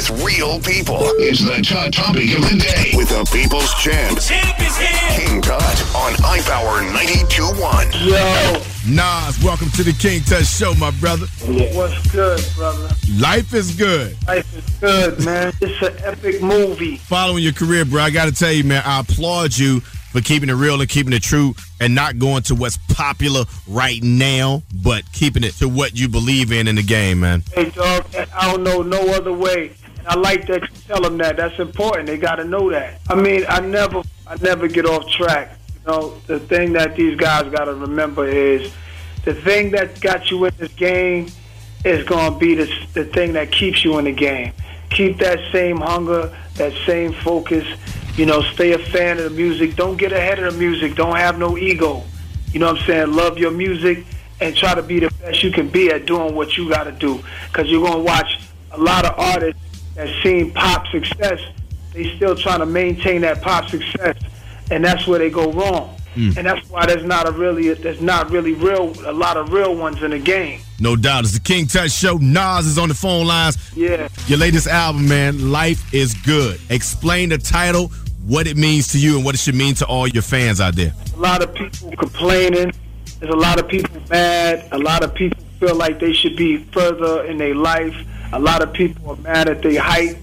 with real people. It's the topic of the day with the People's Champ. Champ is here. King Tut on iPower 92.1. Yo. Nas, welcome to the King Tut Show, my brother. What's good, brother? Life is good. Life is good, man. It's an epic movie. Following your career, bro, I got to tell you, man, I applaud you for keeping it real and keeping it true and not going to what's popular right now, but keeping it to what you believe in the game, man. Hey, dog, I don't know no other way. And I like that you tell them that. That's important. They got to know that. I mean, I never get off track. You know, the thing that these guys got to remember is the thing that got you in this game is going to be the thing that keeps you in the game. Keep that same hunger, that same focus. You know, stay a fan of the music. Don't get ahead of the music. Don't have no ego. You know what I'm saying? Love your music and try to be the best you can be at doing what you got to do. Because you're going to watch a lot of artists that seen pop success. They still trying to maintain that pop success. And that's where they go wrong. And that's why there's not really a lot of real ones in the game. No doubt. It's the King Tut Show. Nas is on the phone lines. Yeah. Your latest album, man, Life is Good. Explain the title, what it means to you, and what it should mean to all your fans out there. A lot of people complaining. There's a lot of people mad. A lot of people feel like they should be further in their life. A lot of people are mad at their height,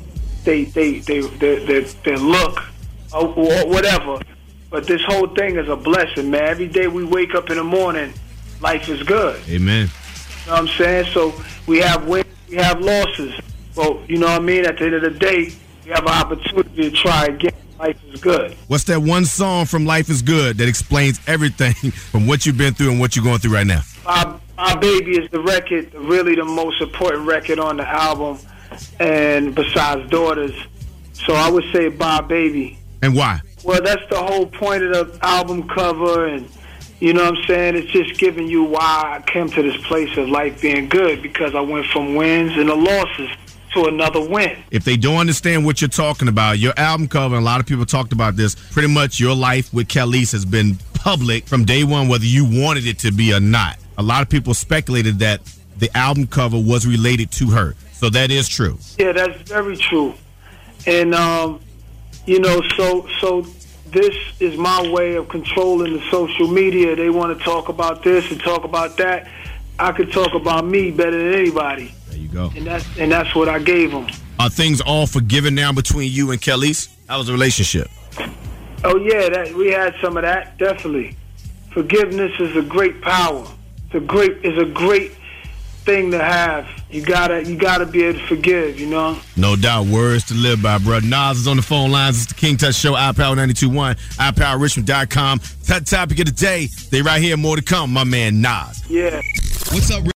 their look, or whatever. But this whole thing is a blessing, man. Every day we wake up in the morning, life is good. Amen. You know what I'm saying? So we have wins, we have losses. Well, you know what I mean? At the end of the day, we have an opportunity to try again. Life is good. What's that one song from Life is Good that explains everything from what you've been through and what you're going through right now? My Baby is the record, really the most important record on the album, and besides Daughters. So I would say Bob Baby. And why? Well, that's the whole point of the album cover, and you know what I'm saying? It's just giving you why I came to this place of life being good, because I went from wins and the losses to another win. If they don't understand what you're talking about, your album cover, and a lot of people talked about this, pretty much your life with Kelis has been public from day one, whether you wanted it to be or not. A lot of people speculated that the album cover was related to her. So that is true. Yeah, that's very true. And, you know, so this is my way of controlling the social media. They want to talk about this and talk about that. I could talk about me better than anybody. There you go. And that's what I gave them. Are things all forgiven now between you and Kelis? How was the relationship? Oh, yeah, we had some of that, definitely. Forgiveness is a great power. It's a great thing to have. You gotta be able to forgive, you know? No doubt. Words to live by, bro. Nas is on the phone lines. It's the King Tut Show, iPower 92.1, iPowerRichmond.com. Topic of the day. They right here. More to come. My man, Nas. Yeah. What's up,